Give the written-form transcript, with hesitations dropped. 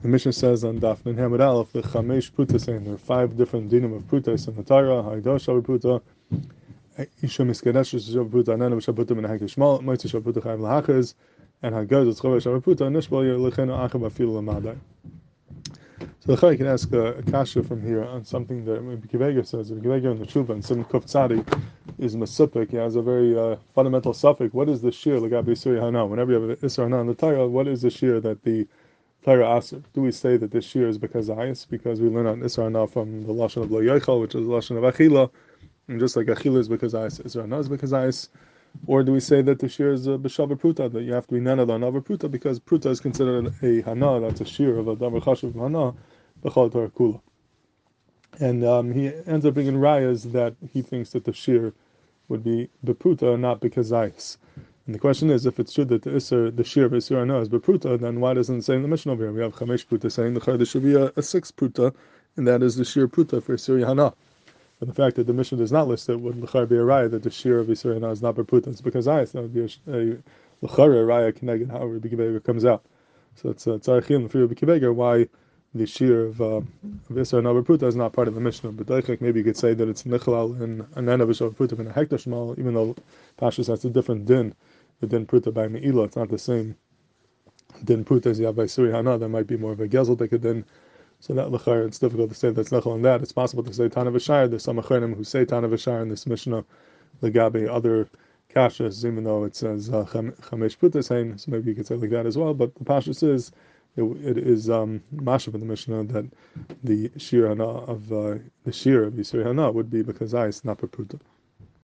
The Mishnah says on Daf Nun Hamid Aleph, the Chamesh Pruta saying there are 5 different dinim of Prutas in the Torah. Haidah Shav Pruta, Isha Miskadesh Shav Pruta, Anana Shav Pruta Min HaKishmal, Moitzi Shav Pruta Chayv Lahachas, and Hagaz Tzchova Shav Pruta, Nishbal Yer Lechenu Achav Afilu Lamadai. So the Chai can ask a kasha from here on something that Rabbi Akiva says. Rabbi Akiva in the Tshuva and Sim Kuf Tzadi is Masupik. He has a very fundamental suffix. What is the shir L'gabi Isur Hana? Whenever you have an Isur Hana in the Torah, what is the shir that the Torah asks? Do we say that this shir is because ayis? Because we learn on Isur Hana from the Lashon of Lo Yochel, which is the Lashon of Achila, and just like Achila is because ayis, Isur Hana is because ayis. Or do we say that the shir is b'shavar pruta, that you have to be nanad on over pruta, because pruta is considered a hana, that's a shir of a davar chashuv hana, b'chal Torah kula. And he ends up bringing rayas that he thinks that the shir would be b'pruta, not because ayis. And the question is, if it's true that the shir of Isur Hana is b'pruta, then why doesn't it say in the Mishnah over here? We have chamesh pruta saying there should be a 6th pruta, and that is the shir pruta for Isur Hana. And the fact that the Mishnah does not list it would l'char be a raya that the shir of Isur Hana is not b'pruta. It's because ayis. That would be a l'char raya connected how Rabbi Akiva comes out. So it's tzarechim for Rabbi Akiva why the shir of Isur Hana b'pruta is not part of the Mishnah. But like maybe you could say that it's nichalal in anana b'shav pruta in a hektar shmal, even though Pashas has a different din. The din pruta by me'ilah, it's not the same din pruta as you have by Isur Hana. That might be more of a gezel din. So that l'chayr, it's difficult to say that's nechal on that. It's possible to say Tana v'shayr. There's some achronim who say Tana v'shayr in this Mishnah legabe other kashas, even though it says chamesh putas hain. So maybe you could say like that as well. But the pashas is it is mashav in the Mishnah that the shir hana of the shir of Yisur Hana would be because I is not per pruta.